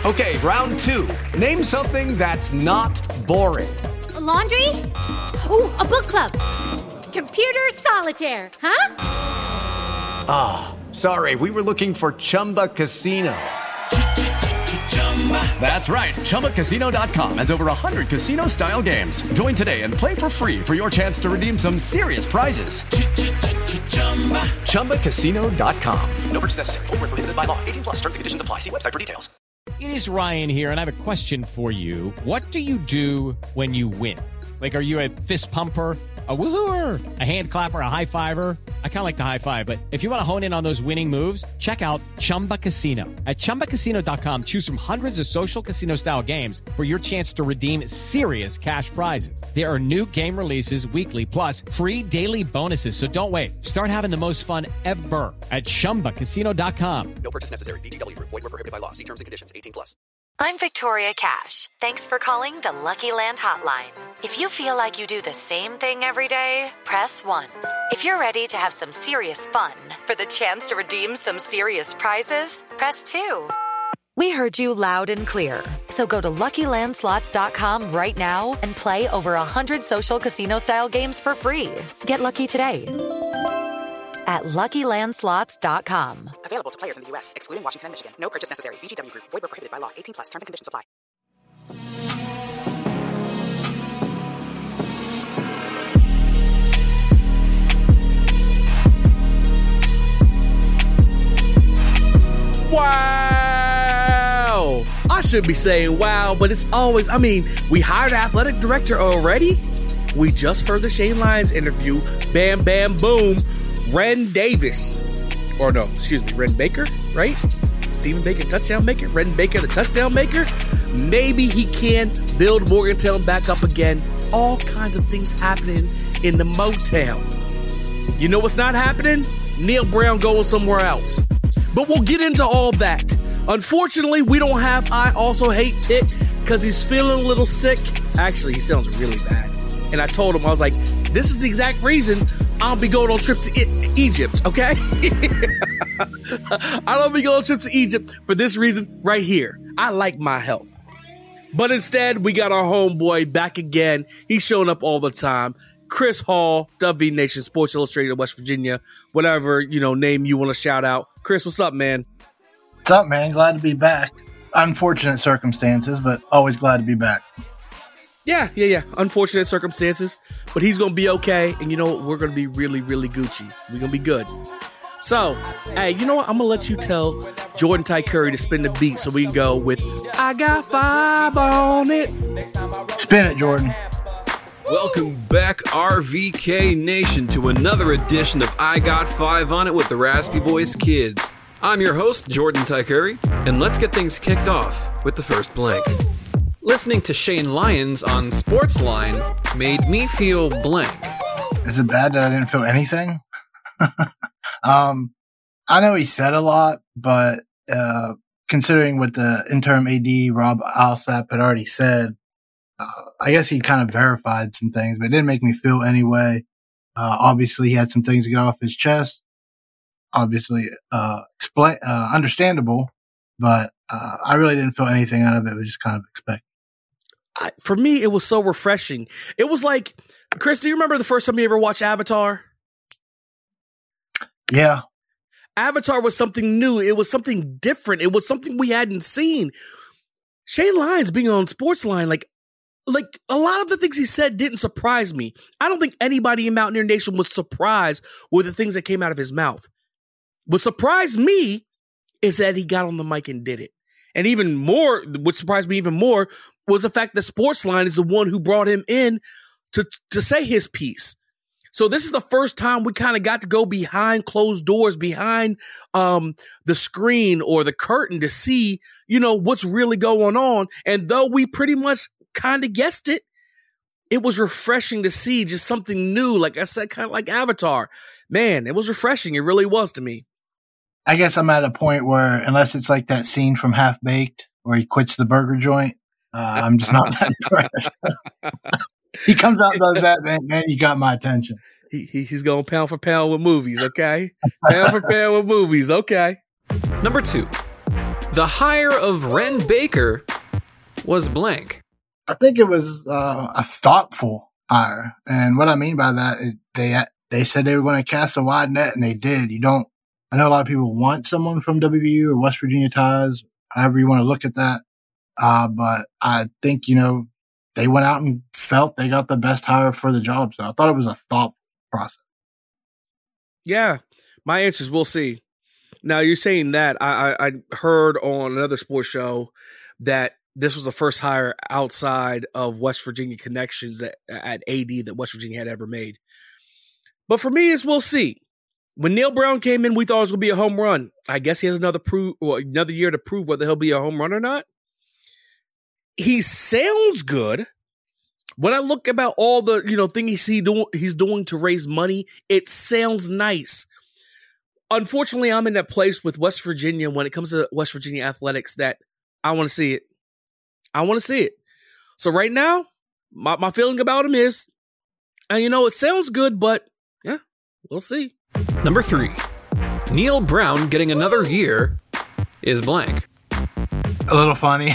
Okay, round two. Name something that's not boring. A laundry? Ooh, a book club. Computer solitaire, huh? Ah, sorry, we were looking for Chumba Casino. That's right, ChumbaCasino.com has over 100 casino-style games. Join today and play for free for your chance to redeem some serious prizes. ChumbaCasino.com. No purchase necessary. Void where prohibited by law. 18 plus. Terms and conditions apply. See website for details. It is Ryan here, and I have a question for you. What do you do when you win? Like, are you a fist pumper, a woohooer, a hand clapper, a high fiver? I kind of like the high five, but if you want to hone in on those winning moves, check out Chumba Casino. At ChumbaCasino.com, choose from hundreds of social casino-style games for your chance to redeem serious cash prizes. There are new game releases weekly, plus free daily bonuses, so don't wait. Start having the most fun ever at ChumbaCasino.com. No purchase necessary. VGW. Void where prohibited by law. See terms and conditions. 18 plus. I'm Victoria Cash. Thanks for calling the Lucky Land Hotline. If you feel like you do the same thing every day, press 1. If you're ready to have some serious fun for the chance to redeem some serious prizes, press 2. We heard you loud and clear. So go to LuckyLandSlots.com right now and play over 100 social casino-style games for free. Get lucky today at LuckyLandSlots.com. Available to players in the U.S., excluding Washington and Michigan. No purchase necessary. VGW Group. Void where prohibited by law. 18 plus. Terms and conditions apply. Wow! I should be saying wow, but it's always, we hired an athletic director already? We just heard the Shane Lyons interview. Bam, bam, boom. Ren Davis. Or no, excuse me, Ren Baker, right? Stephen Baker, touchdown maker. Ren Baker, the touchdown maker. Maybe he can build Morgantown back up again. All kinds of things happening in the Motown. You know what's not happening? Neil Brown going somewhere else. But we'll get into all that. Unfortunately, we don't have I Also Hate Pitt because he's feeling a little sick. Actually, he sounds really bad. And I told him, I was like, this is the exact reason I'll be going on trips to Egypt, okay? I don't be going on trips to Egypt for this reason right here. I like my health. But instead, we got our homeboy back again. He's showing up all the time. Chris Hall, WV Nation, Sports Illustrated, West Virginia, whatever, name you want to shout out. Chris, what's up, man? What's up, man? Glad to be back. Unfortunate circumstances, but always glad to be back. Yeah. Unfortunate circumstances, but he's going to be okay. And you know what? We're going to be really, really Gucci. We're going to be good. So, hey, you know what? I'm going to let you tell Jordan Ty Curry to spin the beat so we can go with I Got 5 on it. Spin it, Jordan. Welcome back, RVK Nation, to another edition of I Got 5 on it with the Raspy Voice Kids. I'm your host, Jordan Ty Curry, and let's get things kicked off with the first blank. Listening to Shane Lyons on Sportsline made me feel blank. Is it bad that I didn't feel anything? I know he said a lot, but considering what the interim AD, Rob Alsap, had already said, I guess he kind of verified some things, but it didn't make me feel anyway. Obviously, he had some things to get off his chest. Obviously, understandable, but I really didn't feel anything out of it. It was just kind of expected. For me, it was so refreshing. It was like, Chris, do you remember the first time you ever watched Avatar? Yeah. Avatar was something new. It was something different. It was something we hadn't seen. Shane Lyons being on Sportsline, like a lot of the things he said didn't surprise me. I don't think anybody in Mountaineer Nation was surprised with the things that came out of his mouth. What surprised me is that he got on the mic and did it. And even more, what surprised me even more was the fact that Sportsline is the one who brought him in to say his piece. So this is the first time we kind of got to go behind closed doors, behind the screen or the curtain to see, what's really going on. And though we pretty much kind of guessed it, it was refreshing to see just something new. Like I said, kind of like Avatar. Man, it was refreshing. It really was to me. I guess I'm at a point where, unless it's like that scene from Half Baked where he quits the burger joint, I'm just not that impressed. He comes out and does that, man, you got my attention. He's going pound for pound with movies, okay? Pound for pound with movies, okay. Number 2. The hire of Wren Baker was blank. I think it was a thoughtful hire. And what I mean by that is they said they were going to cast a wide net, and they did. I know a lot of people want someone from WVU or West Virginia ties, however you want to look at that. But I think, they went out and felt they got the best hire for the job. So I thought it was a thoughtful process. Yeah, my answer is we'll see. Now, you're saying that. I heard on another sports show that this was the first hire outside of West Virginia connections at AD that West Virginia had ever made. But for me, it's we'll see. When Neil Brown came in, we thought it was going to be a home run. I guess he has another year to prove whether he'll be a home run or not. He sounds good. When I look about all the things he's doing to raise money, it sounds nice. Unfortunately, I'm in that place with West Virginia when it comes to West Virginia athletics that I want to see it. I want to see it. So right now, my feeling about him is, it sounds good, but yeah, we'll see. Number 3, Neil Brown getting another year is blank. A little funny.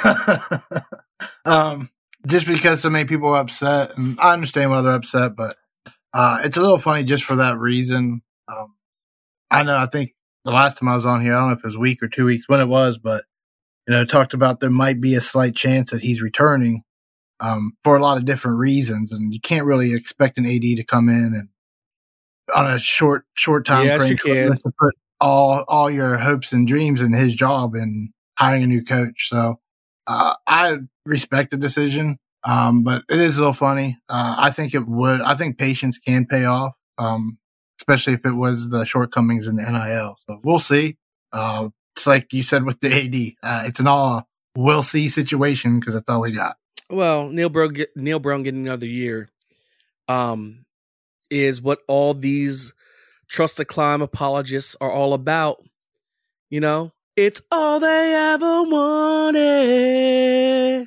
Just because so many people are upset, and I understand why they're upset, but it's a little funny just for that reason. I think the last time I was on here, I don't know if it was a week or 2 weeks when it was, but talked about there might be a slight chance that he's returning for a lot of different reasons, and you can't really expect an AD to come in and on a short time frame to put all your hopes and dreams in his job and hiring a new coach. So I respect the decision, but it is a little funny. I think patience can pay off, especially if it was the shortcomings in the NIL. So we'll see. It's like you said with the AD. It's an all we'll see situation because that's all we got. Well, Neil Brown getting another year is what all these trust the climb apologists are all about. It's all they ever wanted.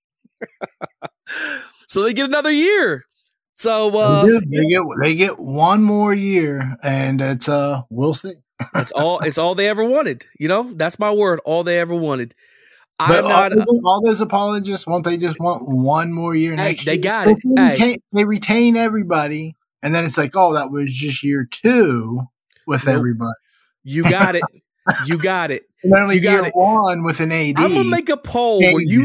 So they get another year. So they get one more year, and it's we'll see. It's all they ever wanted. That's my word. All they ever wanted. All those apologists, won't they just want one more year? They got it. They retain everybody, and then it's like, oh, that was just year 2 with everybody. You got it. You got it. And then only year 1 with an AD. I'm gonna make a poll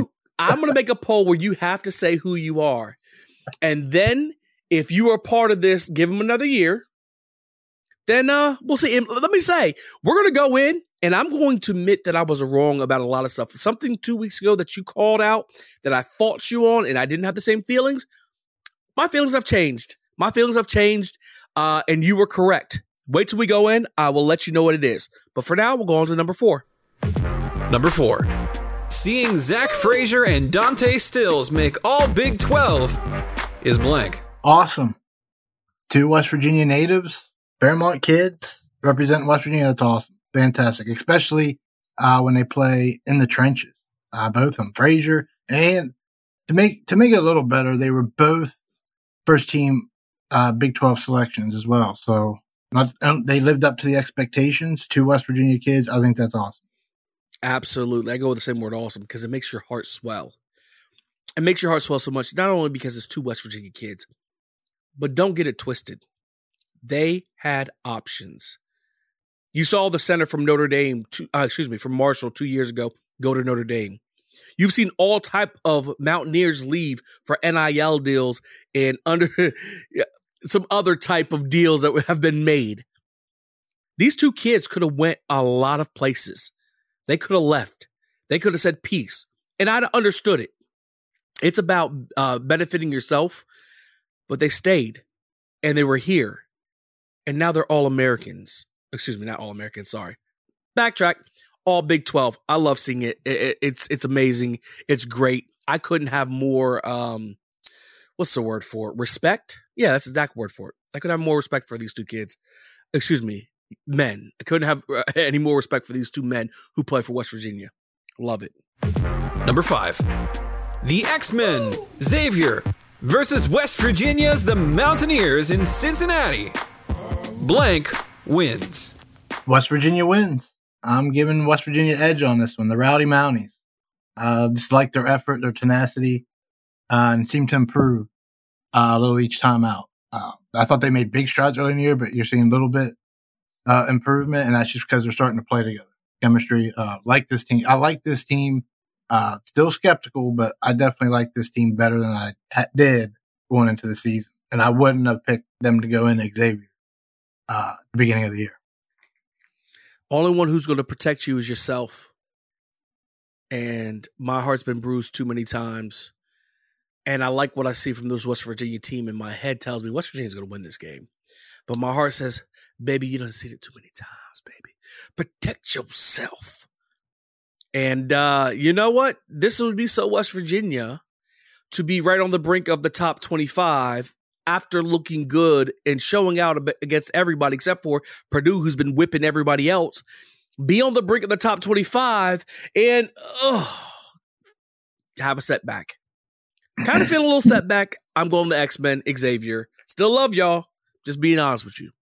where you have to say who you are, and then if you are part of this, give them another year. Then we'll see. And let me say, we're gonna go in. And I'm going to admit that I was wrong about a lot of stuff. Something 2 weeks ago that you called out that I fought you on and I didn't have the same feelings. My feelings have changed. And you were correct. Wait till we go in. I will let you know what it is. But for now, we'll go on to number 4. Number 4. Seeing Zach Frazier and Dante Stills make all Big 12 is blank. Awesome. 2 West Virginia natives, Fairmont kids, representing West Virginia. That's awesome. Fantastic, especially when they play in the trenches. Both of them, Frazier, and to make it a little better, they were both first team Big 12 selections as well. So they lived up to the expectations. 2 West Virginia kids. I think that's awesome. Absolutely, I go with the same word, awesome, because it makes your heart swell. It makes your heart swell so much, not only because it's 2 West Virginia kids, but don't get it twisted. They had options. You saw the center from Notre Dame, from Marshall 2 years ago, go to Notre Dame. You've seen all type of Mountaineers leave for NIL deals and under some other type of deals that have been made. These 2 kids could have went a lot of places. They could have left. They could have said peace. And I'd have understood it. It's about benefiting yourself, but they stayed and they were here. And now they're all Americans. Excuse me, not all Americans, sorry. Backtrack, all Big 12. I love seeing it. It's amazing. It's great. I couldn't have more, what's the word for it? Respect? Yeah, that's the exact word for it. I could have more respect for these 2 kids. Excuse me, men. I couldn't have any more respect for these 2 men who play for West Virginia. Love it. Number 5. The X-Men, Xavier, versus West Virginia's the Mountaineers in Cincinnati. Blank wins. West Virginia wins. I'm giving West Virginia edge on this one. The Rowdy Mounties. Just like their effort, their tenacity, and seem to improve a little each time out. I thought they made big strides early in the year, but you're seeing a little bit improvement, and that's just because they're starting to play together. Chemistry. Like this team. I like this team. Still skeptical, but I definitely like this team better than I did going into the season. And I wouldn't have picked them to go into Xavier at the beginning of the year. Only one who's going to protect you is yourself. And my heart's been bruised too many times. And I like what I see from this West Virginia team, and my head tells me West Virginia's going to win this game. But my heart says, baby, you done seen it too many times, baby. Protect yourself. And you know what? This would be so West Virginia to be right on the brink of the top 25 after looking good and showing out against everybody except for Purdue, who's been whipping everybody else. Be on the brink of the top 25 and have a setback. Kind of feel a little setback. I'm going to X-Men, Xavier. Still love y'all. Just being honest with you.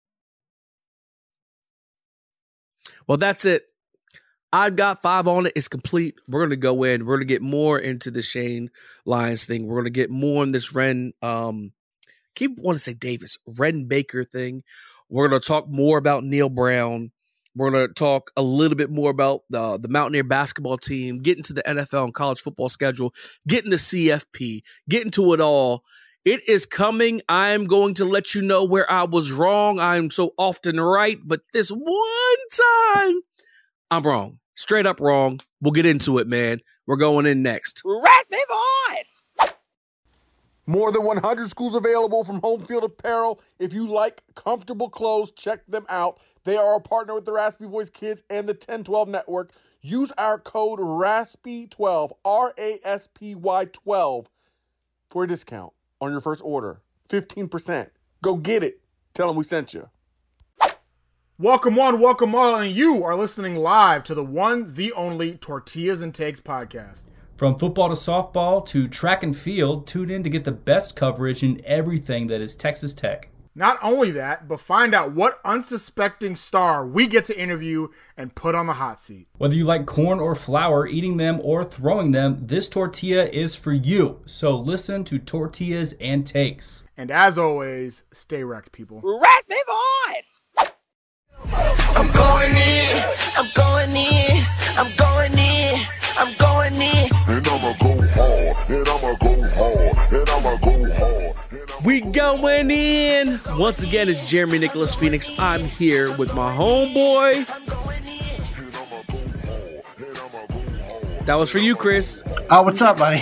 Well, that's it. I've got 5 on it. It's complete. We're going to go in. We're going to get more into the Shane Lyons thing. We're going to get more in this Ren, keep wanting to say Davis, Ren Baker thing. We're going to talk more about Neil Brown. We're going to talk a little bit more about the Mountaineer basketball team, get into the NFL and college football schedule, get into CFP, get into it all. It is coming. I am going to let you know where I was wrong. I am so often right, but this one time, I'm wrong. Straight up wrong. We'll get into it, man. We're going in next. Raspy Voice! More than 100 schools available from Home Field Apparel. If you like comfortable clothes, check them out. They are a partner with the Raspy Voice Kids and the 1012 Network. Use our code RASPY12, RASPY12, for a discount on your first order. 15%. Go get it. Tell them we sent you. Welcome one, welcome all, and you are listening live to the one, the only Tortillas and Takes podcast. From football to softball to track and field, tune in to get the best coverage in everything that is Texas Tech. Not only that, but find out what unsuspecting star we get to interview and put on the hot seat. Whether you like corn or flour, eating them or throwing them, this tortilla is for you. So listen to Tortillas and Takes. And as always, stay wrecked, people. Raspy Voice! I'm going in, I'm going in, I'm going in, I'm going in. And I'ma go hard, and I'ma go hard, and I'ma go hard. We going in. Once again, it's Jeremy Nicholas Phoenix. I'm here with my homeboy. That was for you, Chris. Oh, what's up, buddy?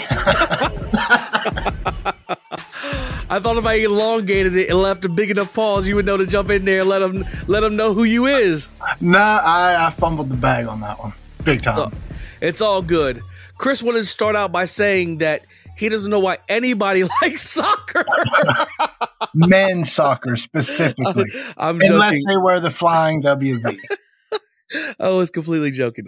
I thought if I elongated it and left a big enough pause, you would know to jump in there and let them know who you is. Nah, I fumbled the bag on that one. Big time. It's all good. Chris wanted to start out by saying that he doesn't know why anybody likes soccer. Men's soccer, specifically. I'm Unless joking. they wear the flying WV. I was completely joking.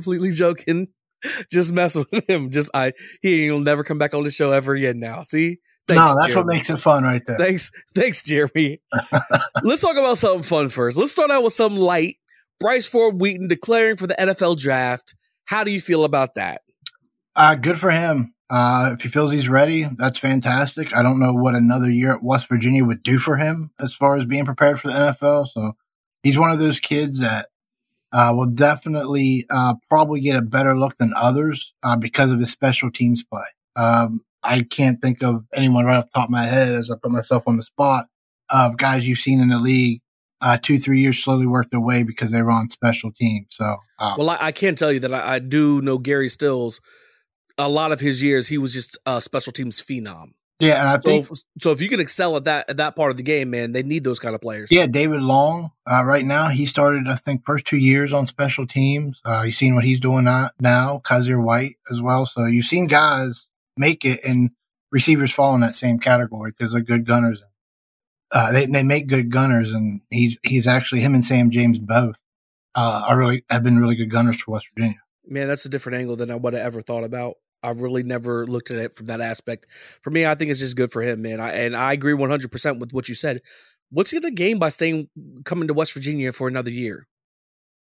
Just mess with him. He'll never come back on the show ever again now. See? Thanks, no, that's Jeremy. what makes it fun right there. Thanks, Jeremy. Let's talk about something fun first. Let's start out with something light. Bryce Ford Wheaton declaring for the NFL draft. How do you feel about that? Good for him. If he feels he's ready, that's fantastic. I don't know what another year at West Virginia would do for him as far as being prepared for the NFL. So he's one of those kids that will definitely probably get a better look than others because of his special teams play. I can't think of anyone right off the top of my head as I put myself on the spot of guys you've seen in the league 2-3 years slowly work their way because they were on special teams. So, well, I can tell you that I do know Gary Stills. A lot of his years, he was just a special teams phenom. Yeah, and I think so. If you can excel at that part of the game, man, they need those kind of players. Yeah, David Long. Right now, he started I think first 2 years on special teams. You've seen what he's doing now. Kaiser White as well. So you've seen guys make it, and receivers fall in that same category because they're good gunners. They make good gunners, and he's actually him and Sam James both have been really good gunners for West Virginia. Man, that's a different angle than I would have ever thought about. I really never looked at it from that aspect. For me, I think it's just good for him, man. I agree 100% with what you said. What's he going to gain by coming to West Virginia for another year?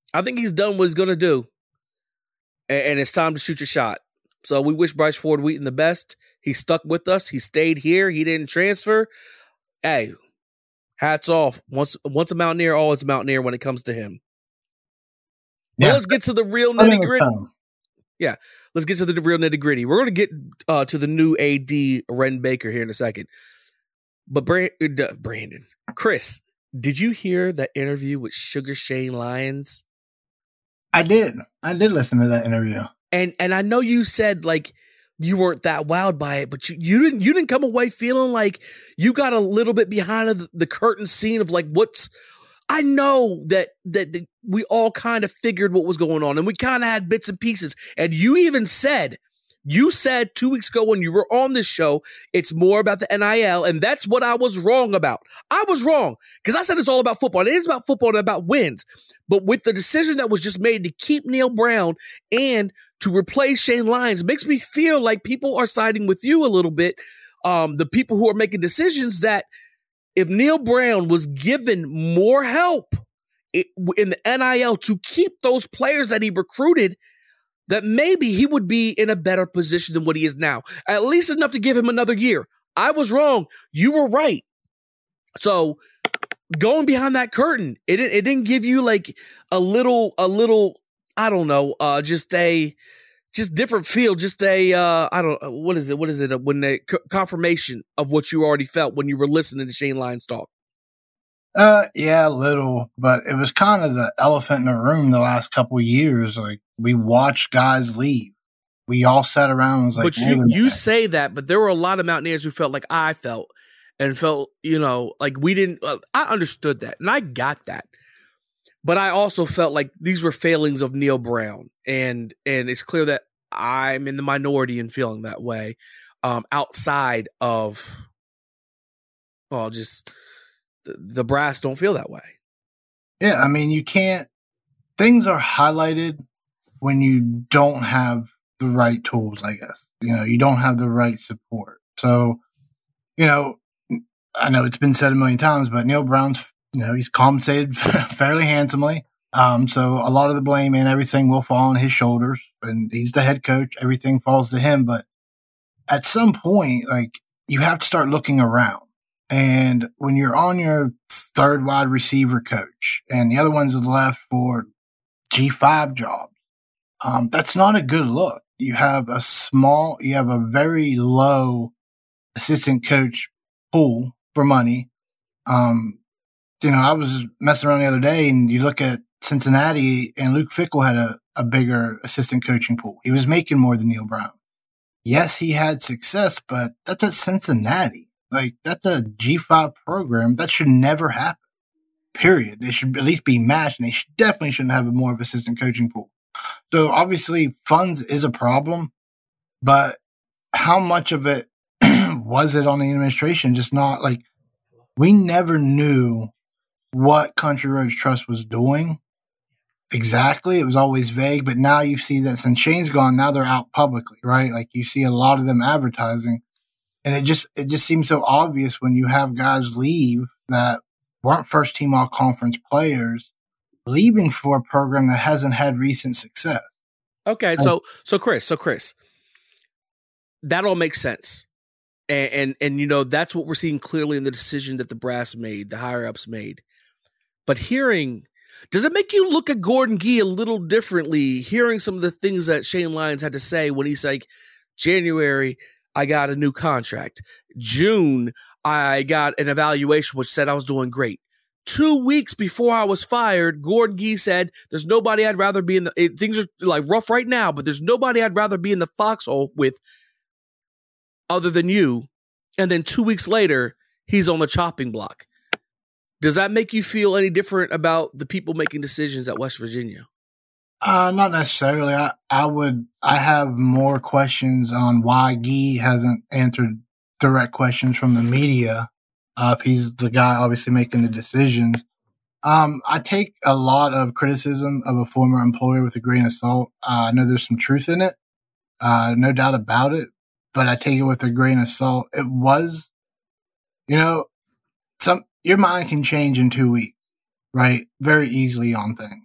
I think he's done what he's going to do. And it's time to shoot your shot. So we wish Bryce Ford Wheaton the best. He stuck with us. He stayed here. He didn't transfer. Hey, hats off. Once a Mountaineer, always a Mountaineer when it comes to him. Yeah. Well, let's get to the real nitty-gritty. Yeah, let's get to the real nitty-gritty. We're going to get to the new AD, Wren Baker, here in a second. But Brandon, Chris, did you hear that interview with Sugar Shane Lyons? I did. I did listen to that interview. And I know you said like you weren't that wowed by it, but you didn't come away feeling like you got a little bit behind the curtain scene of like what's. I know that we all kind of figured what was going on, and we kind of had bits and pieces. And you said 2 weeks ago when you were on this show, it's more about the NIL, and that's what I was wrong about. I was wrong because I said it's all about football. And it is about football and about wins. But with the decision that was just made to keep Neil Brown and to replace Shane Lyons makes me feel like people are siding with you a little bit. The people who are making decisions that if Neil Brown was given more help in the NIL to keep those players that he recruited, that maybe he would be in a better position than what he is now. At least enough to give him another year. I was wrong. You were right. So going behind that curtain, it didn't give you like a little, I don't know, just different feel, what is it? When the confirmation of what you already felt when you were listening to Shane Lyons talk. Yeah, a little, but it was kind of the elephant in the room the last couple of years. Like we watched guys leave. We all sat around and was like, but you say that, but there were a lot of Mountaineers who felt like I felt and felt, like we didn't, I understood that and I got that. But I also felt like these were failings of Neil Brown. And it's clear that I'm in the minority in feeling that way, outside of, just the brass don't feel that way. Yeah, I mean, you can't. Things are highlighted when you don't have the right tools, I guess. You don't have the right support. So, I know it's been said a million times, but Neil Brown's, he's compensated fairly handsomely. So a lot of the blame and everything will fall on his shoulders, and he's the head coach. Everything falls to him. But at some point, like, you have to start looking around. And when you're on your third wide receiver coach and the other one's left for G5 jobs, that's not a good look. You have a very low assistant coach pool for money. I was messing around the other day and you look at Cincinnati and Luke Fickell had a bigger assistant coaching pool. He was making more than Neil Brown. Yes, he had success, but that's at Cincinnati. Like, that's a G5 program. That should never happen. Period. They should at least be matched, and they definitely shouldn't have more of assistant coaching pool. So obviously funds is a problem, but how much of it was it on the administration? Just not like, we never knew what Country Roads Trust was doing exactly. It was always vague, but now you see that since Shane's gone, now they're out publicly, right? Like, you see a lot of them advertising, and it just seems so obvious when you have guys leave that weren't first team all conference players leaving for a program that hasn't had recent success. Okay. So Chris, that all makes sense. And that's what we're seeing clearly in the decision that the brass made, the higher ups made. But does it make you look at Gordon Gee a little differently, hearing some of the things that Shane Lyons had to say when he's like, January, I got a new contract. June, I got an evaluation which said I was doing great. 2 weeks before I was fired, Gordon Gee said, there's nobody I'd rather be things are like rough right now, but there's nobody I'd rather be in the foxhole with other than you. And then 2 weeks later, he's on the chopping block. Does that make you feel any different about the people making decisions at West Virginia? Not necessarily. I have more questions on why Gee hasn't answered direct questions from the media. If he's the guy obviously making the decisions. I take a lot of criticism of a former employer with a grain of salt. I know there's some truth in it. No doubt about it. But I take it with a grain of salt. It was, your mind can change in 2 weeks, right? Very easily on things.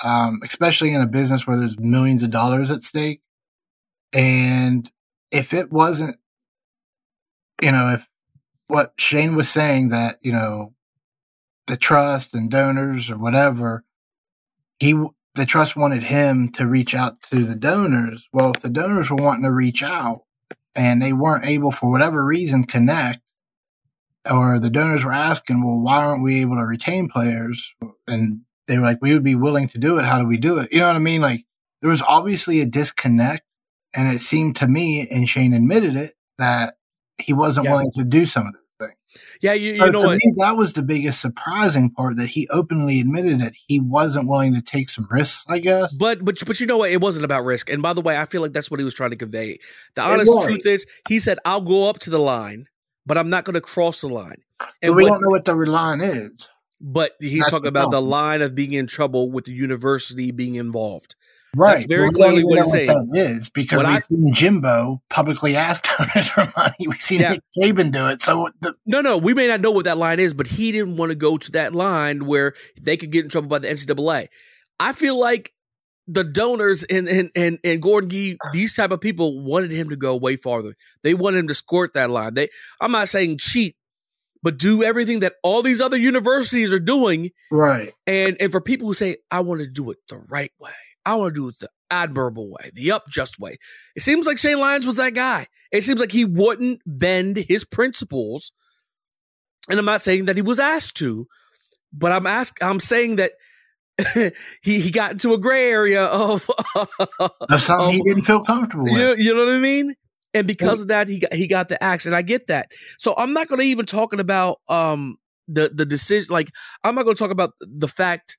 especially in a business where there's millions of dollars at stake. And if it wasn't, if what Shane was saying that, the trust and donors or whatever, the trust wanted him to reach out to the donors. Well, if the donors were wanting to reach out and they weren't able for whatever reason connect, or the donors were asking, well, why aren't we able to retain players? And they were like, we would be willing to do it. How do we do it? You know what I mean? Like, there was obviously a disconnect, and it seemed to me, and Shane admitted it, that he wasn't willing to do some of those things. Yeah, you know to what? me, that was the biggest surprising part, that he openly admitted that he wasn't willing to take some risks, I guess. But you know what? It wasn't about risk. And by the way, I feel like that's what he was trying to convey. The honest truth is, he said, I'll go up to the line, but I'm not going to cross the line. And but we don't know what the line is. But he's talking about the line of being in trouble with the university being involved. Right. That's very clearly what he's saying. That is, because we've seen Jimbo publicly ask donors for money. We've seen Nick Saban do it. So No, we may not know what that line is, but he didn't want to go to that line where they could get in trouble by the NCAA. I feel like the donors and Gordon Gee, these type of people wanted him to go way farther. They wanted him to skirt that line. I'm not saying cheat, but do everything that all these other universities are doing. Right. And for people who say, I want to do it the right way, I want to do it the admirable way, the just way. It seems like Shane Lyons was that guy. It seems like he wouldn't bend his principles. And I'm not saying that he was asked to, but I'm saying that he got into a gray area of something he didn't feel comfortable with. You know what I mean? And because of that, he got the axe, and I get that. So I'm not going to even talking about the decision. Like, I'm not going to talk about the fact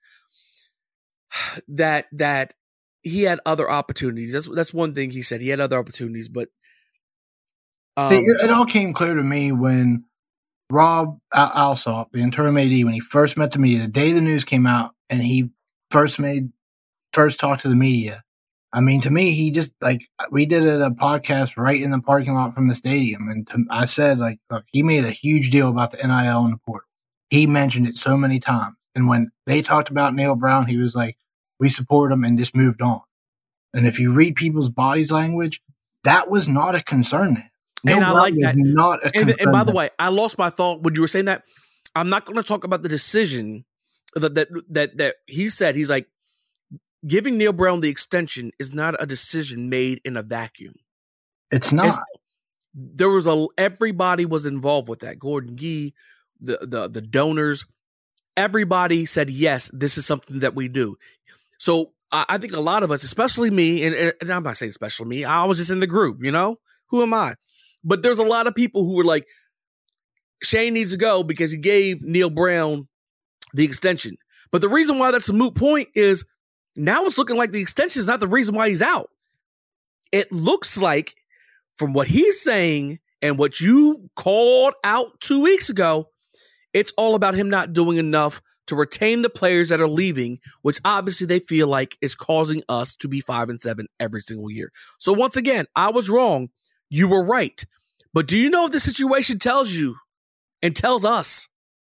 that he had other opportunities. That's one thing he said. He had other opportunities, but it all came clear to me when Rob Alsop, the interim AD, when he first met the media, the day the news came out, and he first talked to the media. I mean, to me, he just, we did a podcast right in the parking lot from the stadium, and I said, look, he made a huge deal about the NIL and the portal. He mentioned it so many times, and when they talked about Neil Brown, he was like, we support him, and just moved on. And if you read people's bodies language, that was not a concern then. Neil and I Brown like was that. Not a concern. And by the way, I lost my thought when you were saying that. I'm not going to talk about the decision that he said. He's like, giving Neil Brown the extension is not a decision made in a vacuum. It's not. Everybody was involved with that. Gordon Gee, the donors, everybody said, yes, this is something that we do. So I think a lot of us, especially me, and I'm not saying especially me, I was just in the group, who am I? But there's a lot of people who were like, Shane needs to go because he gave Neil Brown the extension. But the reason why that's a moot point is now it's looking like the extension is not the reason why he's out. It looks like, from what he's saying and what you called out 2 weeks ago, it's all about him not doing enough to retain the players that are leaving, which obviously they feel like is causing us to be 5-7 every single year. So once again, I was wrong. You were right. But do you know what the situation tells you and tells us?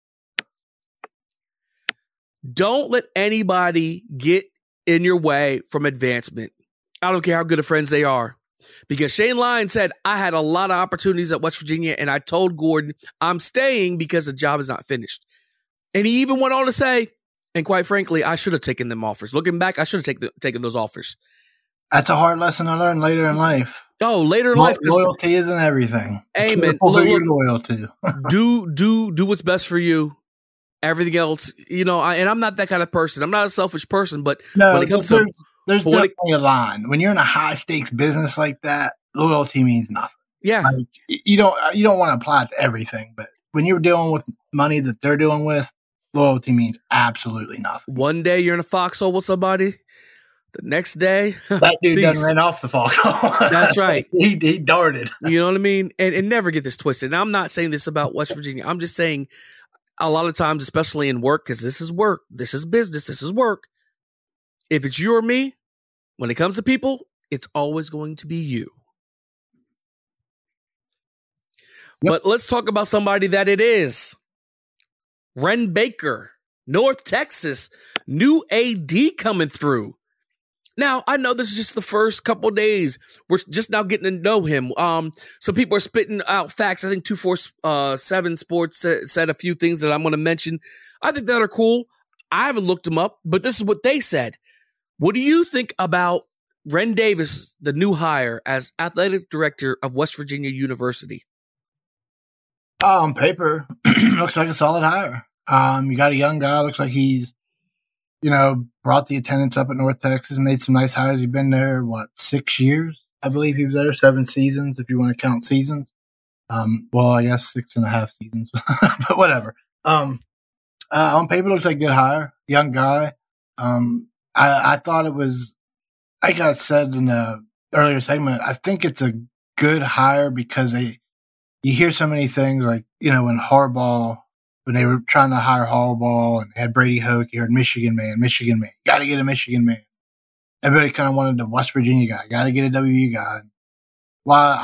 Don't let anybody get in your way from advancement. I don't care how good of friends they are. Because Shane Lyons said, I had a lot of opportunities at West Virginia, and I told Gordon, I'm staying because the job is not finished. And he even went on to say, and quite frankly, I should have taken them offers. Looking back, I should have taken those offers. That's a hard lesson to learn later in life. Oh, later in life. Loyalty isn't everything. Amen. Who you're loyal to. do what's best for you. Everything else, and I'm not that kind of person. I'm not a selfish person, but when it comes to there's definitely a line. When you're in a high stakes business like that, loyalty means nothing. Yeah. You don't want to apply it to everything, but when you're dealing with money that they're dealing with, loyalty means absolutely nothing. One day you're in a foxhole with somebody. The next day, that dude done ran off the foxhole. That's right. He darted. You know what I mean? And never get this twisted. And I'm not saying this about West Virginia. I'm just saying a lot of times, especially in work, because this is work, this is business, this is work. If it's you or me, when it comes to people, it's always going to be you. Yep. But let's talk about somebody that it is. Wren Baker North Texas, new AD coming through. Now, I know this is just the first couple of days. We're just now getting to know him. Some people are spitting out facts. I think 247 Sports said a few things that I'm going to mention. I think that are cool. I haven't looked them up, but this is what they said. What do you think about Ren Davis, the new hire as athletic director of West Virginia University? On paper, looks like a solid hire. You got a young guy. Looks like he's, brought the attendance up at North Texas, made some nice hires. He's been there, 6 years? I believe he was there, 7 seasons, if you want to count seasons. Well, I guess 6.5 seasons, but whatever. On paper, looks like a good hire. Young guy. I thought it was, like I said in the earlier segment, I think it's a good hire because you hear so many things like, when Harbaugh, when they were trying to hire Harbaugh and had Brady Hoke, you heard Michigan man, got to get a Michigan man. Everybody kind of wanted a West Virginia guy, got to get a WU guy. While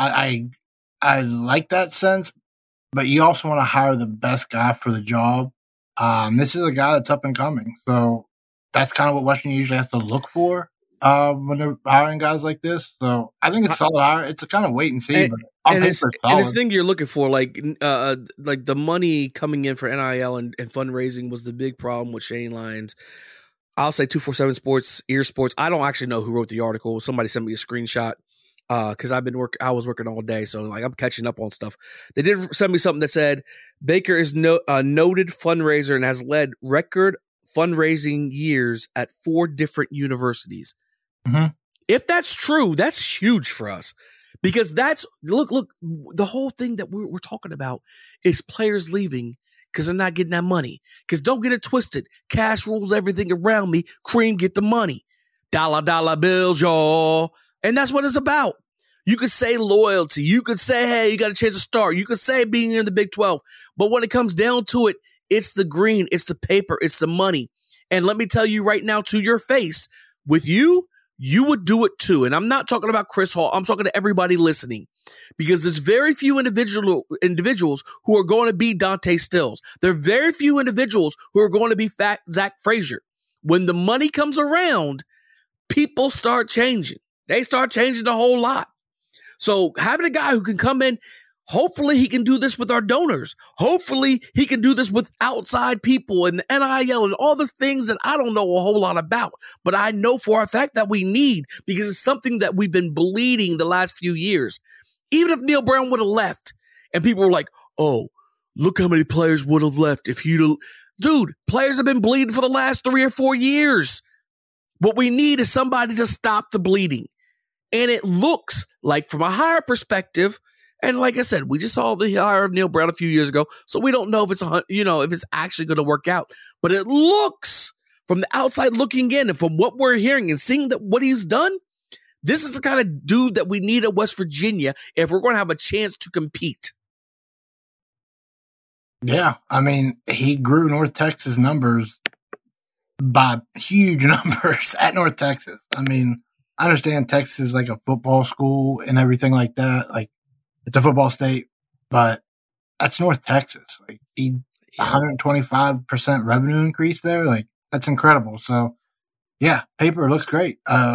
I like that sense, but you also want to hire the best guy for the job. This is a guy that's up and coming. So that's kind of what West Virginia usually has to look for when they're hiring guys like this. So I think it's solid hire. It's a kind of wait and see. And it's the thing you're looking for, like the money coming in for NIL and fundraising was the big problem with Shane Lyons. I'll say 247 Sports, Ear Sports. I don't actually know who wrote the article. Somebody sent me a screenshot because I was working all day, so like I'm catching up on stuff. They did send me something that said Baker is a noted fundraiser and has led record fundraising years at 4 different universities. Mm-hmm. If that's true, that's huge for us. Because look, the whole thing that we're talking about is players leaving because they're not getting that money. Because don't get it twisted. Cash rules everything around me. Cream, get the money. Dollar bills, y'all. And that's what it's about. You could say loyalty. You could say, hey, you got a chance to start. You could say being in the Big 12. But when it comes down to it, it's the green, it's the paper, it's the money. And let me tell you right now to your face, with you would do it too. And I'm not talking about Chris Hall. I'm talking to everybody listening because there's very few individuals who are going to be Dante Stills. There are very few individuals who are going to be Zach Frazier. When the money comes around, people start changing. They start changing a whole lot. So having a guy who can come in, hopefully he can do this with our donors. Hopefully he can do this with outside people and the NIL and all the things that I don't know a whole lot about. But I know for a fact that we need because it's something that we've been bleeding the last few years. Even if Neil Brown would have left and people were like, oh, look how many players would have left if he'd Dude, players have been bleeding for the last 3 or 4 years. What we need is somebody to stop the bleeding. And it looks like from a higher perspective, and like I said, we just saw the hire of Neil Brown a few years ago, so we don't know if it's actually going to work out. But it looks from the outside looking in, and from what we're hearing and seeing that what he's done, this is the kind of dude that we need at West Virginia if we're going to have a chance to compete. Yeah, I mean, he grew North Texas numbers by huge numbers at North Texas. I mean, I understand Texas is like a football school and everything like that. Like, it's a football state, but that's North Texas. Like, 125% revenue increase there. Like, that's incredible. So, yeah, paper looks great.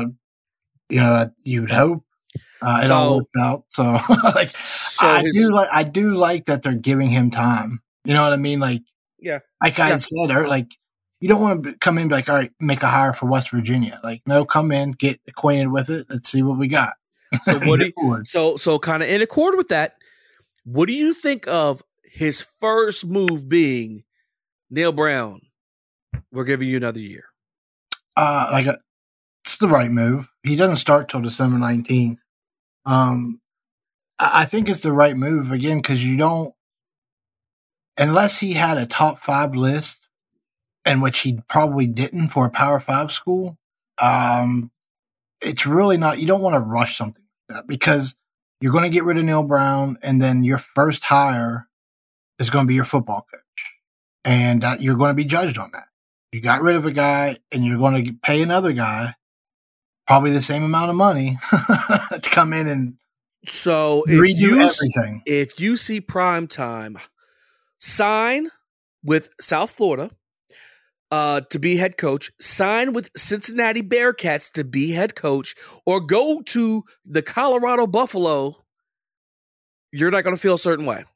You'd hope it all works out. So, I do like that they're giving him time. You know what I mean? Like, yeah, like I said, like, you don't want to come in and be like, all right, make a hire for West Virginia. Like, no, come in, get acquainted with it. Let's see what we got. So so kind of in accord with that, what do you think of his first move being Neil Brown? We're giving you another year. It's the right move. He doesn't start till December 19th. I think it's the right move again because you don't, unless he had a top 5 list, and which he probably didn't for a Power 5 school. It's really not, you don't want to rush something like that because you're going to get rid of Neil Brown and then your first hire is going to be your football coach. And you're going to be judged on that. You got rid of a guy and you're going to pay another guy probably the same amount of money to come in and redo everything. If you see prime time, sign with South Florida, to be head coach, sign with Cincinnati Bearcats to be head coach, or go to the Colorado Buffalo, you're not going to feel a certain way.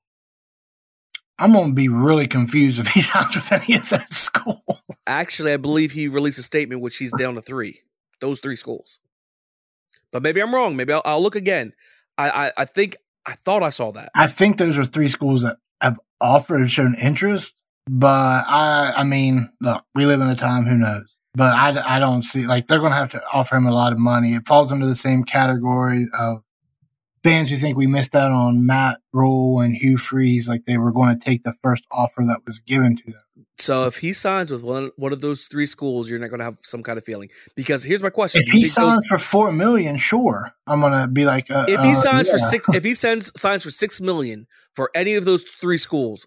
I'm going to be really confused if he signs with any of those schools. Actually, I believe he released a statement which he's down to 3. Those 3 schools. But maybe I'm wrong. Maybe I'll look again. I thought I saw that. I think those are 3 schools that have offered and shown interest. But I mean, look, we live in a time, who knows? But I don't see, like, they're going to have to offer him a lot of money. It falls into the same category of fans who think we missed out on Matt Rule and Hugh Freeze, like they were going to take the first offer that was given to them. So if he signs with one of those 3 schools, you're not going to have some kind of feeling. Because here's my question: if he signs for $4 million, sure, I'm going to be like, if he signs for signs for $6 million for any of those 3 schools,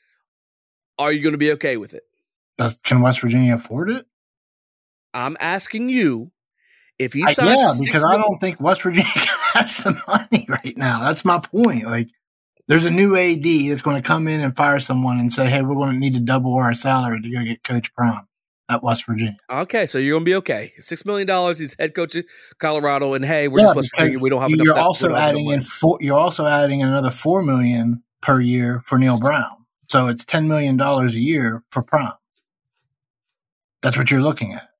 are you going to be okay with it? Can West Virginia afford it? I'm asking you if he signs for $6 because million. I don't think West Virginia has the money right now. That's my point. Like, there's a new AD that's going to come in and fire someone and say, hey, we're going to need to double our salary to go get Coach Prime at West Virginia. Okay, so you're going to be okay. $6 million, he's head coach at Colorado, and hey, we're just West Virginia. We don't have enough. You're also adding another $4 million per year for Neil Brown. So it's $10 million a year for Prime. That's what you're looking at.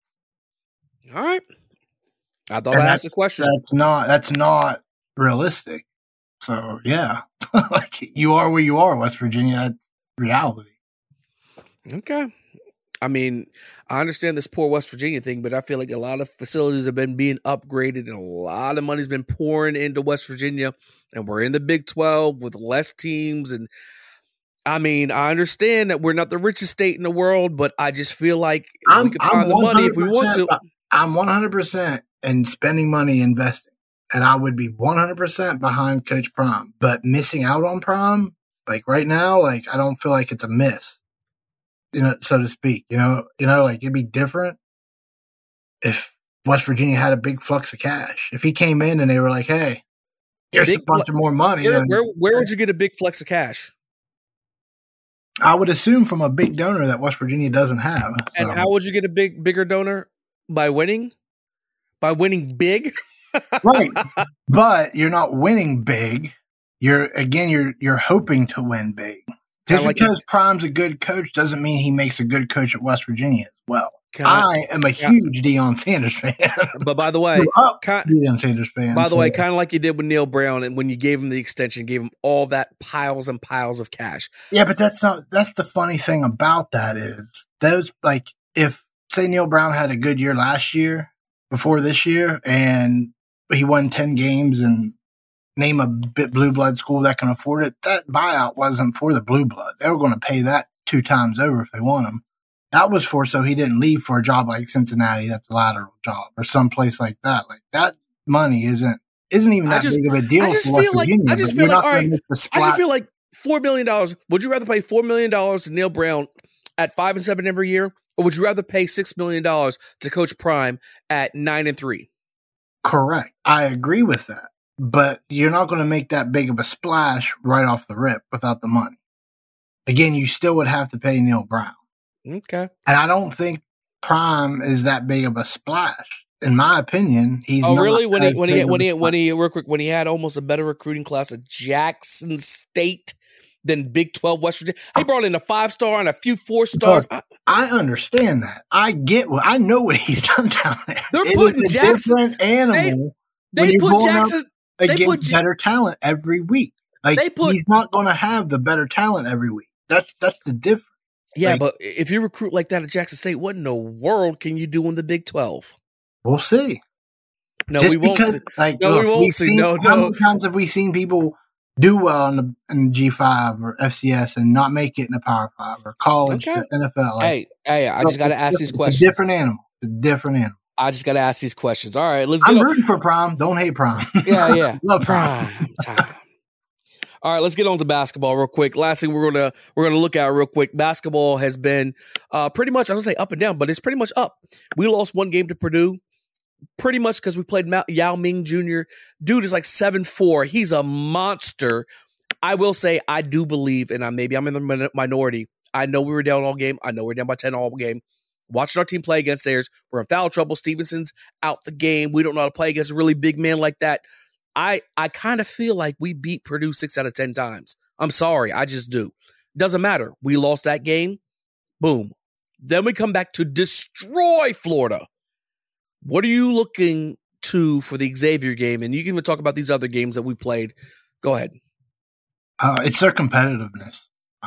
All right. I thought I asked this question. That's not realistic. So yeah, like, you are where you are, West Virginia. That's reality. Okay. I mean, I understand this poor West Virginia thing, but I feel like a lot of facilities have been being upgraded and a lot of money's been pouring into West Virginia, and we're in the Big 12 with less teams. And I mean, I understand that we're not the richest state in the world, but I just feel like we can find the money if we want to. I'm 100% in spending money investing. And I would be 100% behind Coach Prime, but missing out on Prime, like right now, like I don't feel like it's a miss, so to speak. Like it'd be different if West Virginia had a big flux of cash. If he came in and they were like, "Hey, here's a bunch of more money," where would you get a big flex of cash? I would assume from a big donor that West Virginia doesn't have. So. And how would you get a bigger donor? By winning? By winning big? Right. But you're not winning big. You're hoping to win big. Just because Prime's a good coach doesn't mean he makes a good coach at West Virginia as well. I am a huge Deion Sanders fan. But by the way, Deion Sanders fan. By the way, kind of like you did with Neil Brown, and when you gave him the extension, gave him all that piles and piles of cash. Yeah, but that's the funny thing about that is those, like, if say Neil Brown had a good year last year before this year and he won 10 games and name a blue blood school that can afford it, that buyout wasn't for the blue blood. They were going to pay that 2 times over if they want him. That was so he didn't leave for a job like Cincinnati that's a lateral job or someplace like that. Like, that money isn't even that big of a deal for West Virginia. I just feel like $4 million. Would you rather pay $4 million to Neil Brown at 5-7 every year, or would you rather pay $6 million to Coach Prime at 9-3? Correct. I agree with that. But you're not going to make that big of a splash right off the rip without the money. Again, you still would have to pay Neil Brown. Okay. And I don't think Prime is that big of a splash. In my opinion, he's not. Really? When he had almost a better recruiting class at Jackson State than Big 12 West Virginia. He brought in a 5-star and a few 4-stars. I understand that. I know what he's done down there. They're putting Jackson different animal. They put Jackson against better talent every week. Like, he's not going to have the better talent every week. That's the difference. Yeah, but if you recruit like that at Jackson State, what in the world can you do in the Big 12? We'll see. No, we won't see. We won't see. How many times have we seen people do well in G5 or FCS and not make it in the Power 5 or college or NFL? Like, hey, I just got to ask these questions. It's a different animal. I just got to ask these questions. All right, I'm rooting for Prime. Don't hate Prime. Yeah. Love Prime time. All right, let's get on to basketball real quick. Last thing we're gonna look at real quick. Basketball has been pretty much, I don't say up and down, but it's pretty much up. We lost one game to Purdue, pretty much because we played Yao Ming Jr. Dude is like 7'4". He's a monster. I will say I do believe, and maybe I'm in the minority, I know we were down all game. I know we were down by 10 all game. Watching our team play against theirs, we're in foul trouble. Stevenson's out the game. We don't know how to play against a really big man like that. I kind of feel like we beat Purdue 6 out of 10 times. I'm sorry. I just do. Doesn't matter. We lost that game. Boom. Then we come back to destroy Florida. What are you looking to for the Xavier game? And you can even talk about these other games that we played. Go ahead. It's their competitiveness.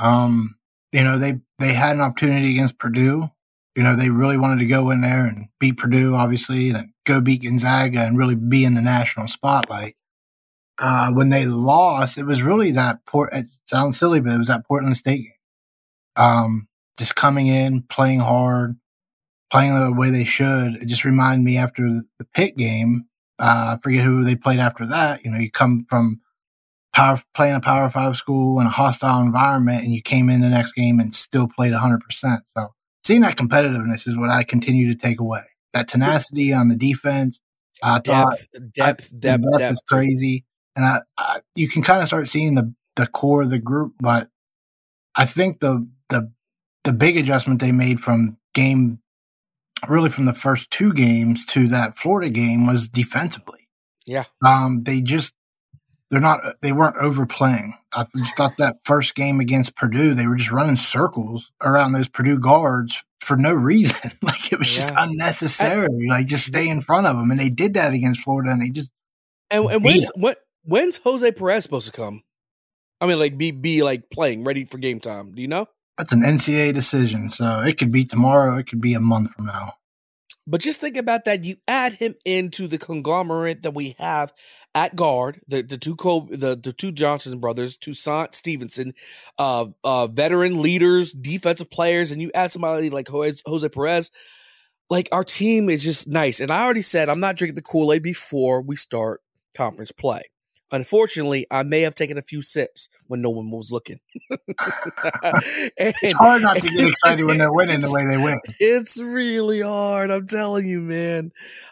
They had an opportunity against Purdue. They really wanted to go in there and beat Purdue, obviously, and go beat Gonzaga and really be in the national spotlight. When they lost, it was really it sounds silly, but it was that Portland State game. Just coming in, playing hard, playing the way they should. It just reminded me after the Pitt game, I forget who they played after that. You come from playing a Power 5 school in a hostile environment, and you came in the next game and still played 100%. So seeing that competitiveness is what I continue to take away. That tenacity on the defense. Depth is crazy. And you can kind of start seeing the core of the group, but I think the big adjustment they made from the first two games to that Florida game was defensively. Yeah. They weren't overplaying. I just thought that first game against Purdue, they were just running circles around those Purdue guards for no reason. Like it was just unnecessary. Just stay in front of them. And they did that against Florida, and they just. And when's Jose Perez supposed to come? I mean, be playing, ready for game time. Do you know? That's an NCAA decision, so it could be tomorrow. It could be a month from now. But just think about that. You add him into the conglomerate that we have at guard, the two Johnson brothers, Toussaint Stevenson, veteran leaders, defensive players, and you add somebody like Jose Perez. Like, our team is just nice. And I already said I'm not drinking the Kool-Aid before we start conference play. Unfortunately, I may have taken a few sips when no one was looking. It's hard not to get excited when they're winning the way they win. It's really hard. I'm telling you, man.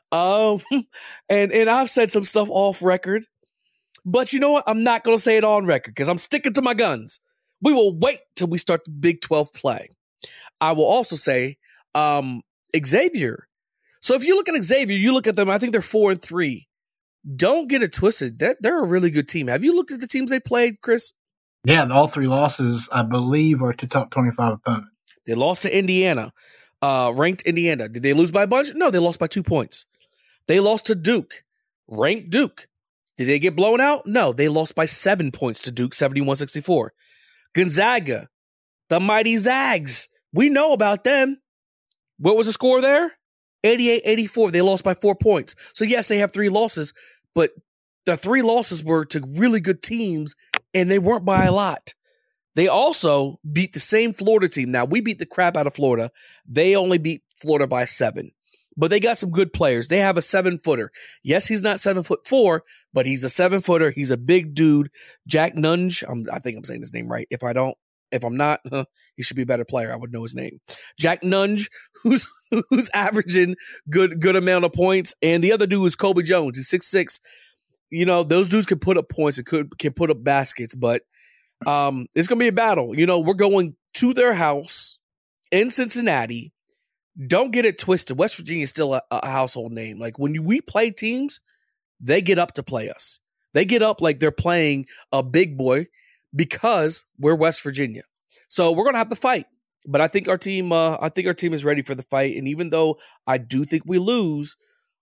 And I've said some stuff off record, but you know what? I'm not going to say it on record because I'm sticking to my guns. We will wait till we start the Big 12 play. I will also say Xavier. So if you look at Xavier, you look at them, I think they're 4-3. Don't get it twisted. They're a really good team. Have you looked at the teams they played, Chris? Yeah, all three losses, I believe, are to top 25 opponents. They lost to Indiana, ranked Indiana. Did they lose by a bunch? No, they lost by 2 points. They lost to Duke, ranked Duke. Did they get blown out? No, they lost by 7 points to Duke, 71-64. Gonzaga, the mighty Zags. We know about them. What was the score there? 88-84. They lost by 4 points. So, yes, they have 3 losses, but the 3 losses were to really good teams, and they weren't by a lot. They also beat the same Florida team. Now, we beat the crap out of Florida. They only beat Florida by 7. But they got some good players. They have a 7-footer. Yes, he's not 7'4", but he's a 7-footer. He's a big dude. Jack Nunge. I think I'm saying his name right. If I'm not, he should be a better player. I would know his name. Jack Nunge, who's averaging good amount of points. And the other dude is Kobe Jones. He's 6'6". You know, those dudes can put up points and can put up baskets, but it's going to be a battle. You know, we're going to their house in Cincinnati. Don't get it twisted. West Virginia is still a household name. Like, when we play teams, they get up to play us. They get up like they're playing a big boy because we're West Virginia. So we're going to have to fight. But I think our team is ready for the fight. And even though I do think we lose,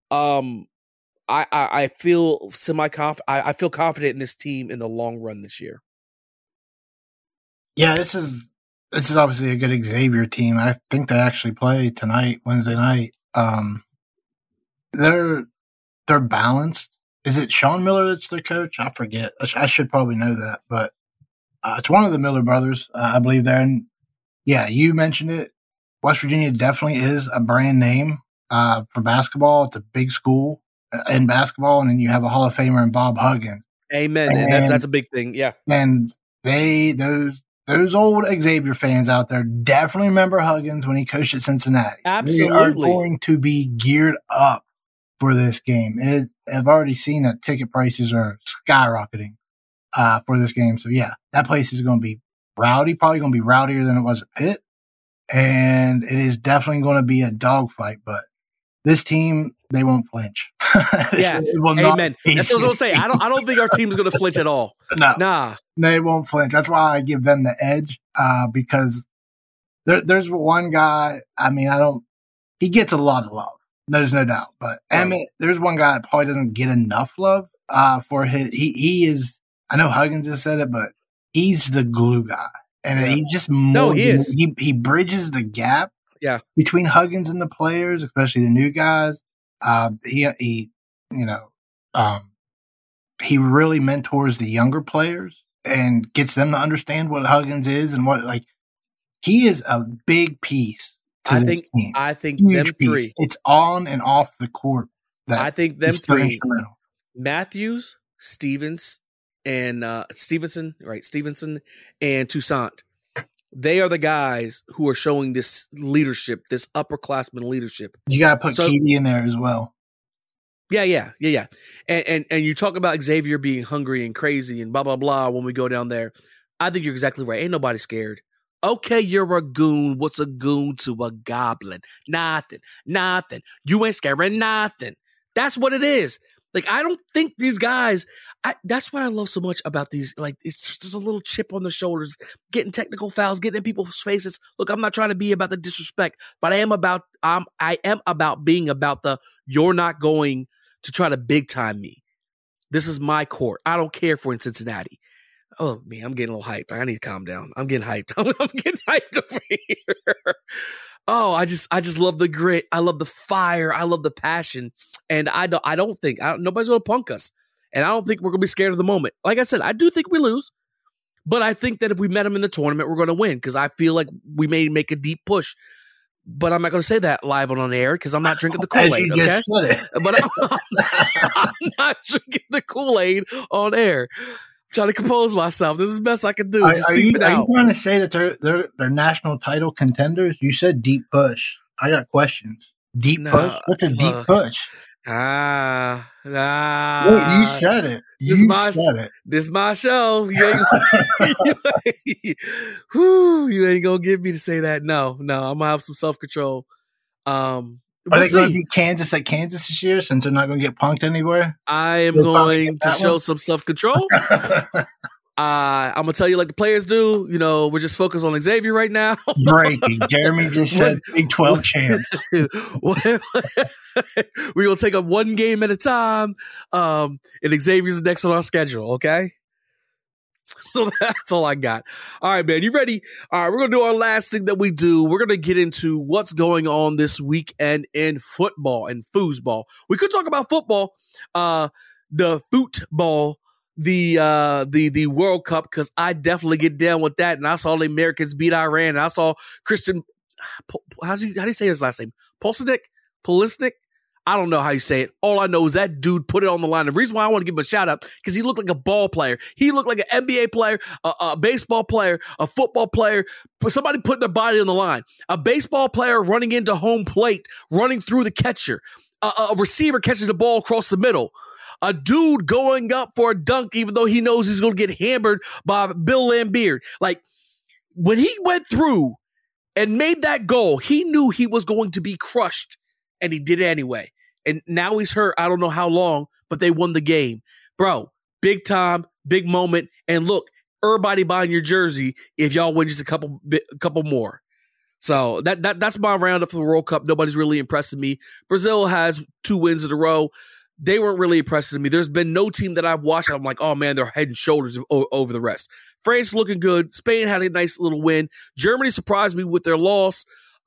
I feel semi-confident. I feel confident in this team in the long run this year. Yeah, this is obviously a good Xavier team. I think they actually play tonight, Wednesday night. They're balanced. Is it Sean Miller that's their coach? I forget. I should probably know that, but it's one of the Miller brothers, I believe. There, and yeah, you mentioned it. West Virginia definitely is a brand name for basketball. It's a big school in basketball, and then you have a Hall of Famer in Bob Huggins. Amen. And that's a big thing. Yeah, and those old Xavier fans out there definitely remember Huggins when he coached at Cincinnati. Absolutely. They are going to be geared up for this game. I've already seen that ticket prices are skyrocketing for this game. So, yeah, that place is going to be rowdy, probably going to be rowdier than it was at Pitt. And it is definitely going to be a dogfight, but this team, they won't flinch. Yeah, amen. That's what I was going to say. I don't think our team is going to flinch at all. No. Nah. They won't flinch. That's why I give them the edge, because there's one guy, I mean, he gets a lot of love. There's no doubt. But Emmett, there's one guy that probably doesn't get enough love for he is, I know Huggins has said it, but he's the glue guy. And he's just more. He is. He bridges the gap Yeah. between Huggins and the players, especially the new guys. He really mentors the younger players and gets them to understand what Huggins is and what, like, he is a big piece to this team. I think Huge them piece. three. It's on and off the court. I think them is so three. instrumental. Matthews, Stevenson, and Stevenson, and Toussaint. They are the guys who are showing this leadership, this upperclassman leadership. You got to put Keedy in there as well. Yeah. And you talk about Xavier being hungry and crazy and blah, blah, blah when we go down there. I think you're exactly right. Ain't nobody scared. Okay, you're a goon. What's a goon to a goblin? Nothing. You ain't scaring nothing. That's what it is. Like, I don't think these guys, that's what I love so much about these. Like, there's a little chip on their shoulders, getting technical fouls, getting in people's faces. Look, I'm not trying to be about the disrespect, but I am about being about the, you're not going to try to big time me. This is my court. I don't care for in Cincinnati. Oh, man, I'm getting a little hyped. I need to calm down. I'm getting hyped. I'm getting hyped over here. Oh, I just love the grit. I love the fire. I love the passion. And I don't think nobody's going to punk us. And I don't think we're going to be scared of the moment. Like I said, I do think we lose. But I think that if we met them in the tournament, we're going to win, because I feel like we may make a deep push. But I'm not going to say that live on air because I'm not drinking the Kool-Aid, okay? Just said it. But I'm not drinking the Kool-Aid on air. I'm trying to compose myself. This is the best I can do. Just seep it out. Are you trying to say that they're national title contenders? You said deep push. I got questions. Deep push? What's a deep push? Wait, you said it. This is my show. You ain't gonna get me to say that. No. I'm gonna have some self-control. Are they going to be Kansas at Kansas this year since they're not going to get punked anywhere? I am going to show some self-control. I'm going to tell you like the players do. You know, we're just focused on Xavier right now. Breaking. Jeremy just said Big 12 champs. We're going to take up one game at a time. And Xavier's next on our schedule, okay? So that's all I got. All right, man. You ready? All right, we're going to do our last thing that we do. We're going to get into what's going on this weekend in football and foosball. We could talk about football, the football, the World Cup, because I definitely get down with that. And I saw the Americans beat Iran. And I saw Christian, how do you say his last name? Pulisic? I don't know how you say it. All I know is that dude put it on the line. The reason why I want to give him a shout out, because he looked like a ball player. He looked like an NBA player, a baseball player, a football player, somebody putting their body on the line. A baseball player running into home plate, running through the catcher. A receiver catching the ball across the middle. A dude going up for a dunk, even though he knows he's going to get hammered by Bill Laimbeer. Like, when he went through and made that goal, he knew he was going to be crushed. And he did it anyway. And now he's hurt. I don't know how long, but they won the game. Bro, big time, big moment. And look, everybody buying your jersey if y'all win just a couple more. So that's my roundup for the World Cup. Nobody's really impressing me. Brazil has 2 wins in a row. They weren't really impressing me. There's been no team that I've watched. I'm like, oh, man, they're head and shoulders over the rest. France looking good. Spain had a nice little win. Germany surprised me with their loss.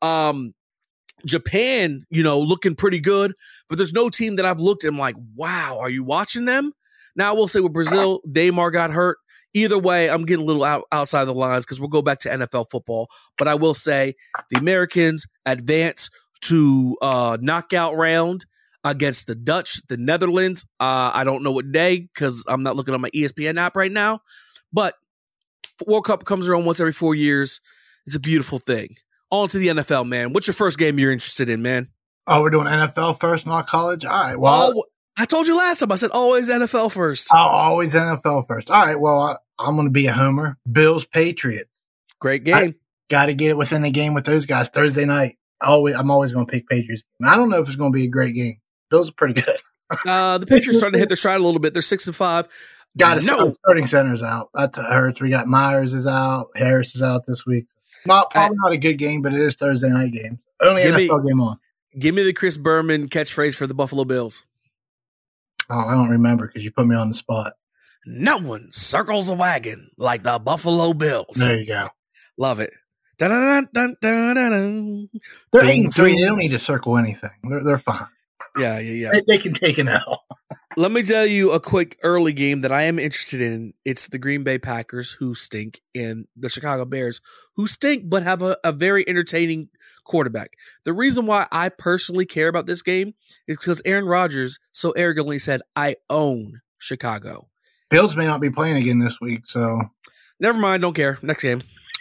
Japan, looking pretty good, but there's no team that I've looked at and I'm like, wow, are you watching them? Now, I will say with Brazil, Neymar got hurt. Either way, I'm getting a little outside the lines because we'll go back to NFL football. But I will say the Americans advance to knockout round against the Dutch, the Netherlands. I don't know what day because I'm not looking on my ESPN app right now. But World Cup comes around once every 4 years. It's a beautiful thing. On to the NFL, man. What's your first game you're interested in, man? Oh, we're doing NFL first, not college? All right. Well, I told you last time. I said always NFL first. Oh, always NFL first. All right. Well, I'm going to be a homer. Bills, Patriots. Great game. Got to get it within the game with those guys Thursday night. I'm always going to pick Patriots. I don't know if it's going to be a great game. Bills are pretty good. The Patriots starting to hit their stride a little bit. They're 6-5. Starting center's out. That hurts. We got Myers is out. Harris is out this week. Probably not a good game, but it is Thursday night game. Only NFL game on. Give me the Chris Berman catchphrase for the Buffalo Bills. Oh, I don't remember because you put me on the spot. No one circles a wagon like the Buffalo Bills. There you go. Love it. They're 8-3. They don't need to circle anything. They're fine. Yeah. They can take an L. Let me tell you a quick early game that I am interested in. It's the Green Bay Packers, who stink, and the Chicago Bears, who stink but have a very entertaining quarterback. The reason why I personally care about this game is because Aaron Rodgers so arrogantly said, I own Chicago. Bills may not be playing again this week, so. Never mind, don't care. Next game.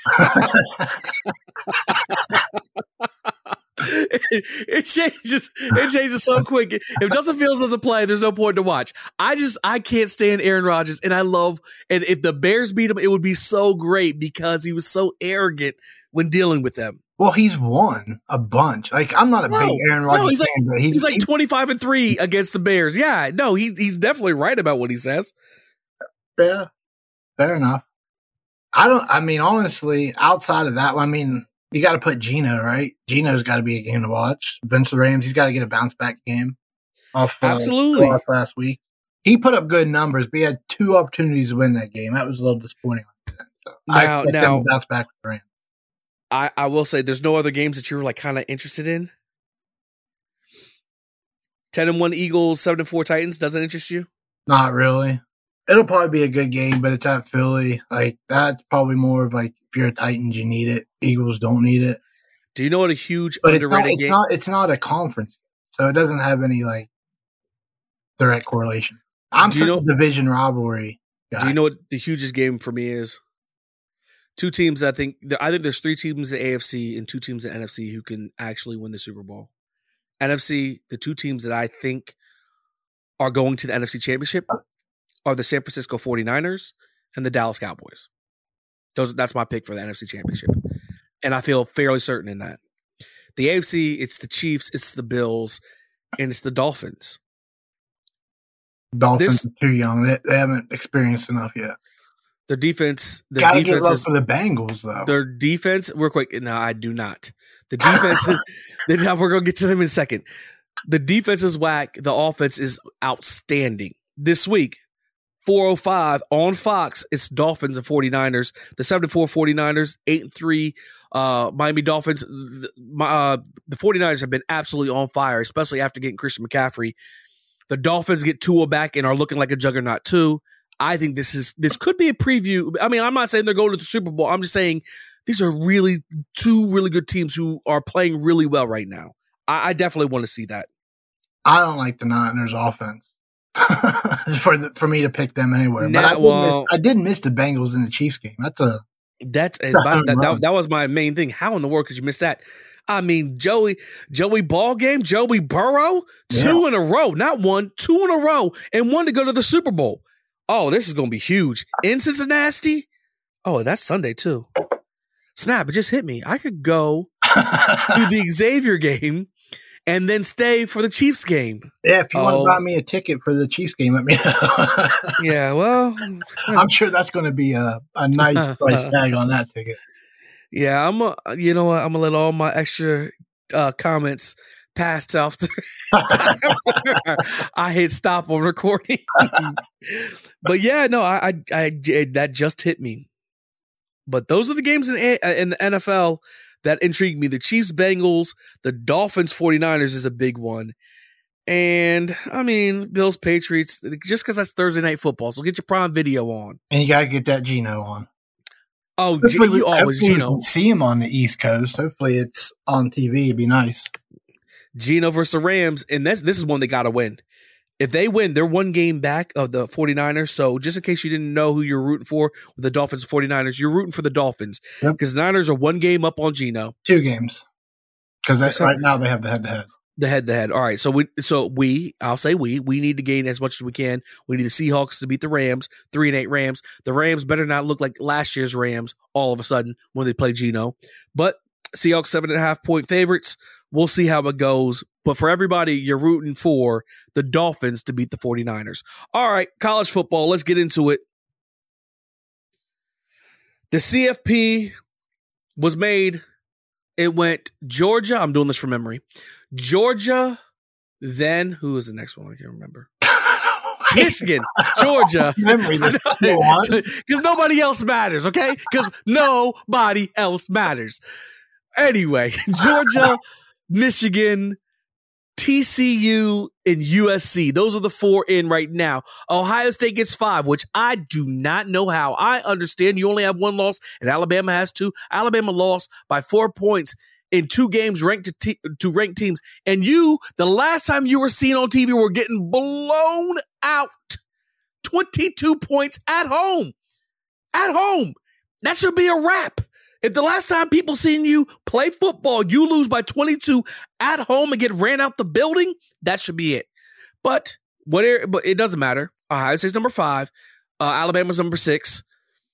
It changes so quick. If Justin Fields doesn't play, there's no point to watch. I can't stand Aaron Rodgers, and if the Bears beat him, it would be so great because he was so arrogant when dealing with them. Well, he's won a bunch. Like, I'm not a big Aaron Rodgers fan, but he's like 25-3 against the Bears. Yeah, no, he's definitely right about what he says. Yeah, fair enough. Honestly, outside of that, you got to put Geno, right? Geno's got to be a game to watch. Bench the Rams. He's got to get a bounce back game off last week. He put up good numbers, but he had 2 opportunities to win that game. That was a little disappointing. So I expect them to bounce back with the Rams. I will say there's no other games that you're like kind of interested in. 10-1 Eagles, 7-4 Titans doesn't interest you? Not really. It'll probably be a good game, but it's at Philly. Like, that's probably more of like, if you're a Titans, you need it. Eagles don't need it. Do you know what a huge underrated game? It's not a conference, so it doesn't have any like direct correlation. I'm such a division rivalry guy. Do you know what the hugest game for me is? 2 teams. I think there's 3 teams in the AFC and 2 teams in the NFC who can actually win the Super Bowl. NFC, the 2 teams that I think are going to the NFC Championship are the San Francisco 49ers and the Dallas Cowboys. That's my pick for the NFC Championship. And I feel fairly certain in that. The AFC, it's the Chiefs, it's the Bills, and it's the Dolphins. Dolphins are too young. They haven't experienced enough yet. Their defense. Gotta give love for the Bengals, though. Their defense, real quick. No, I do not. The defense, we're going to get to them in a second. The defense is whack. The offense is outstanding. This week, 4:05 on Fox, it's Dolphins and 49ers. The 7-4 49ers, 8-3 Miami Dolphins. The 49ers have been absolutely on fire, especially after getting Christian McCaffrey. The Dolphins get Tua back and are looking like a juggernaut too. I think this could be a preview. I mean, I'm not saying they're going to the Super Bowl. I'm just saying these are 2 really good teams who are playing really well right now. I definitely want to see that. I don't like the Niners offense for me to pick them anywhere. But I did miss the Bengals in the Chiefs game. That was my main thing. How in the world could you miss that? I mean, Joey ball game, Joey Burrow, 2 in a row, not 1, 2 in a row, and 1 to go to the Super Bowl. Oh, this is going to be huge. In Cincinnati? Oh, that's Sunday too. Snap, it just hit me. I could go to the Xavier game and then stay for the Chiefs game. Yeah, if you want to buy me a ticket for the Chiefs game, let me know. Yeah, well. I'm sure that's going to be a nice price tag on that ticket. Yeah, you know what? I'm going to let all my extra comments pass off. I hit stop on recording. But yeah, no, I that just hit me. But those are the games in the NFL that intrigue me. The Chiefs, Bengals, the Dolphins, 49ers is a big one. And, I mean, Bills, Patriots, just because that's Thursday Night Football. So get your Prime Video on. And you got to get that Geno on. Oh, you always Geno. You can see him on the East Coast. Hopefully it's on TV. It'd be nice. Geno versus the Rams. And this is one they got to win. If they win, they're 1 game back of the 49ers. So just in case you didn't know who you're rooting for with the Dolphins and 49ers, you're rooting for the Dolphins. Because the Niners are 1 game up on Geno. 2 games. Because right now they have the head-to-head. The head-to-head. All right, I'll say we need to gain as much as we can. We need the Seahawks to beat the Rams, 3-8 Rams. The Rams better not look like last year's Rams all of a sudden when they play Geno. But Seahawks 7.5-point favorites. We'll see how it goes. But for everybody, you're rooting for the Dolphins to beat the 49ers. All right, college football, let's get into it. The CFP was made. It went Georgia. I'm doing this from memory. Georgia, then who was the next one? I can't remember. Michigan, Georgia. Because nobody else matters, okay? Because nobody else matters. Anyway, Georgia, Michigan, TCU, and USC. Those are the 4 in right now. Ohio State gets 5, which I do not know how. I understand you only have 1 loss, and Alabama has 2. Alabama lost by 4 points in 2 games ranked to ranked teams. And the last time you were seen on TV, were getting blown out. 22 points at home. At home. That should be a wrap. If the last time people seen you play football, you lose by 22 at home and get ran out the building, that should be it. But it doesn't matter. Ohio State's number 5. Alabama's number 6.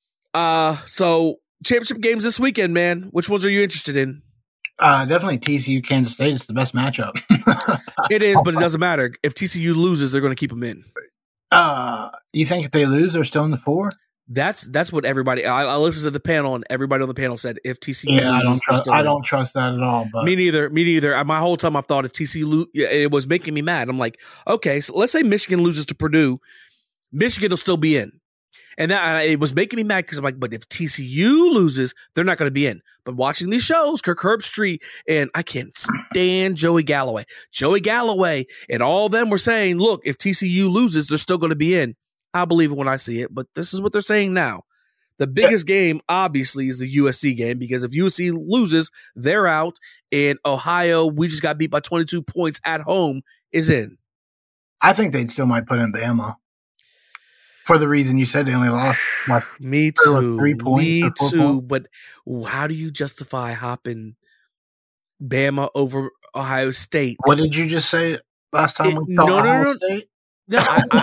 So championship games this weekend, man. Which ones are you interested in? Definitely TCU, Kansas State. It's the best matchup. It is, but it doesn't matter. If TCU loses, they're going to keep them in. You think if they lose, they're still in the 4? That's what everybody. I listened to the panel, and everybody on the panel said if TCU loses, I don't trust that at all. But. Me neither. My whole time I thought if TCU it was making me mad. I'm like, okay, so let's say Michigan loses to Purdue, Michigan will still be in. And that it was making me mad because I'm like, but if TCU loses, they're not going to be in. But watching these shows, Kirk Herbstreit, and I can't stand Joey Galloway. Joey Galloway and all of them were saying, look, if TCU loses, they're still going to be in. I believe it when I see it, but this is what they're saying now. The biggest game, obviously, is the USC game because if USC loses, they're out. And Ohio, we just got beat by 22 points at home, is in. I think they still might put in Bama. For the reason you said, they only lost me too. 3 points. Me too. But how do you justify hopping Bama over Ohio State? What did you just say last time we saw Ohio State? No,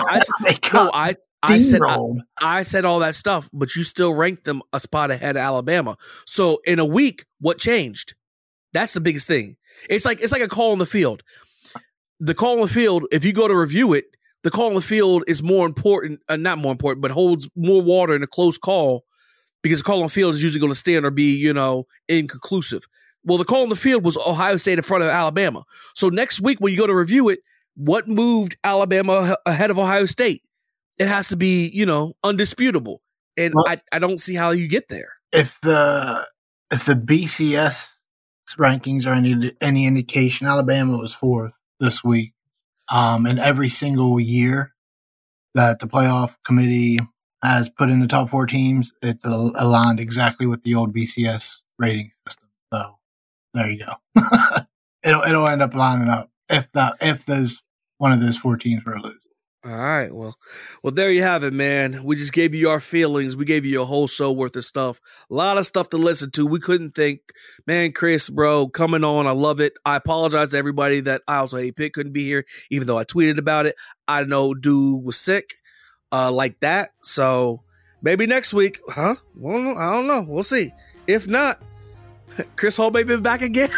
I said all that stuff, but you still ranked them a spot ahead of Alabama. So in a week, what changed? That's the biggest thing. It's like a call on the field. The call on the field, if you go to review it, the call on the field is more important, not more important, but holds more water in a close call because the call on the field is usually going to stand or be, inconclusive. Well, the call on the field was Ohio State in front of Alabama. So next week when you go to review it, what moved Alabama ahead of Ohio State? It has to be, undisputable. And I don't see how you get there. If the BCS rankings are any indication, Alabama was 4th this week. And every single year that the playoff committee has put in the top 4 teams, it's aligned exactly with the old BCS rating system. So there you go. It'll end up lining up if those one of those 4 teams were losing. All right. Well, there you have it, man. We just gave you our feelings. We gave you a whole show worth of stuff. A lot of stuff to listen to. We couldn't think. Man, Chris, bro, coming on. I love it. I apologize to everybody that I also hate Pitt couldn't be here, even though I tweeted about it. I know dude was sick like that. So maybe next week, huh? Well, I don't know. We'll see. If not, Chris Hall may be back again.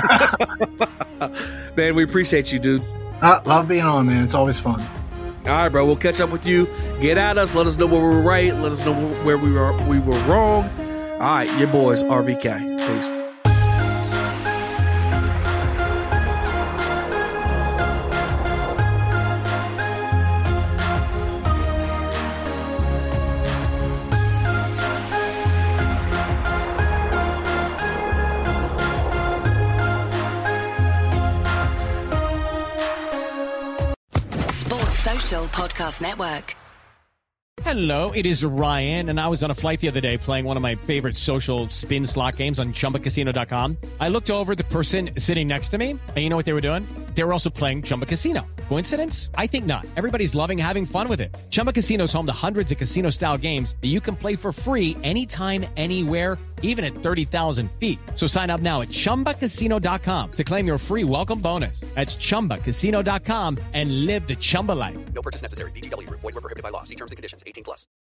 Man, we appreciate you, dude. Love being on, man. It's always fun. All right, bro. We'll catch up with you. Get at us. Let us know where we were right. Let us know where we were wrong. All right, your boys, RVK. Peace. Podcast Network. Hello, it is Ryan, and I was on a flight the other day playing one of my favorite social spin slot games on ChumbaCasino.com. I looked over at the person sitting next to me, and you know what they were doing? They were also playing Chumba Casino. Coincidence? I think not. Everybody's loving having fun with it. Chumba Casino is home to hundreds of casino-style games that you can play for free anytime, anywhere, even at 30,000 feet. So sign up now at ChumbaCasino.com to claim your free welcome bonus. That's ChumbaCasino.com and live the Chumba life. No purchase necessary. VGW Group. Void where prohibited by law. See terms and conditions. 18+.